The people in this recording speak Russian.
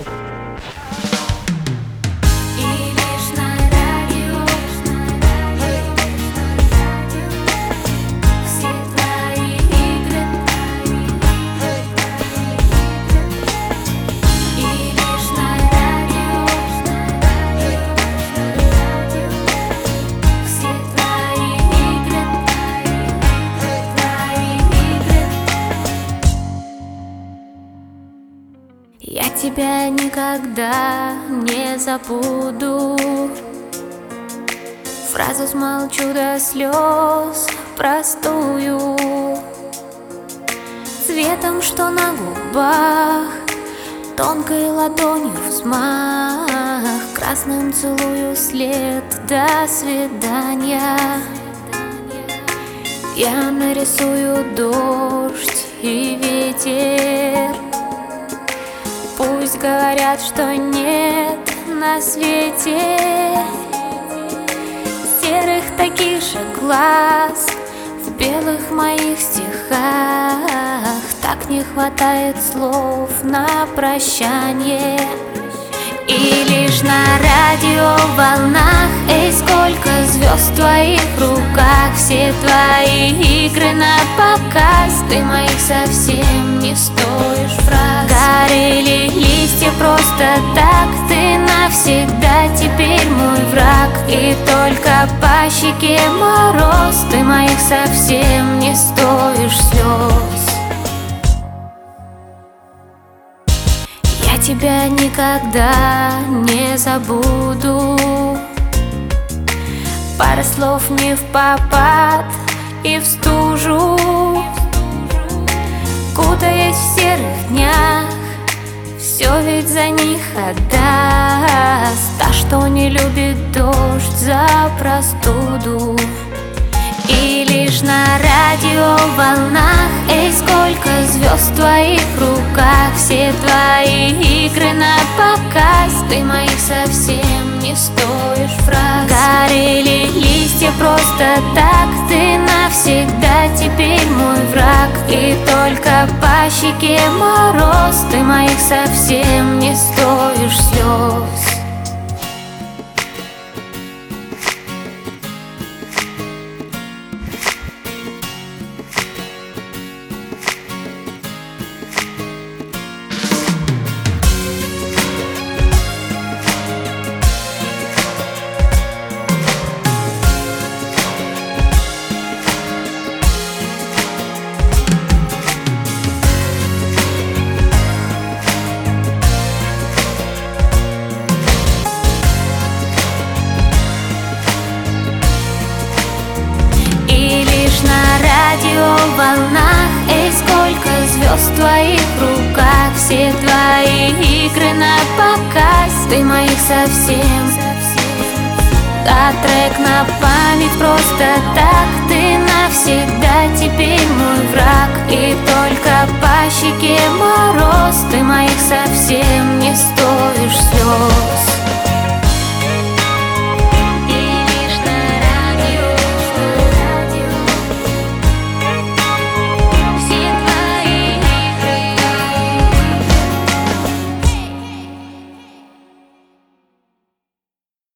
Я тебя никогда не забуду. Фразу смолчу до слез простую, цветом, что на губах, тонкой ладонью взмах, красным целую след. До свидания. Я нарисую дождь и ветер. Пусть говорят, что нет на свете серых таких же глаз в белых моих стихах. Так не хватает слов на прощание. И лишь на радиоволнах, эй, сколько звезд в твоих руках, все твои игры на показ. Ты моих совсем не стоишь фраз. Горели листья просто так, ты навсегда теперь мой враг. И только по щеке мороз, ты моих совсем не стоишь слез. Я тебя никогда не забуду. Пара слов не впопад и в стужу, кутаясь в серых днях, все ведь за них отдаст та, что не любит дождь за простуду. И лишь на радиоволнах, эй, сколько звезд в твоих руках, все твои игры на показ. Ты моих совсем не стоишь фраз. Горели листья просто так, ты навсегда теперь мой враг. И только по щеке мороз, ты моих совсем не стоишь слез. Волнах, эй, сколько звезд в твоих руках, все твои игры на показ. Ты моих совсем, а трек на память просто так. Ты навсегда теперь мой враг. И только по щеке мороз, ты моих совсем не стоишь слез.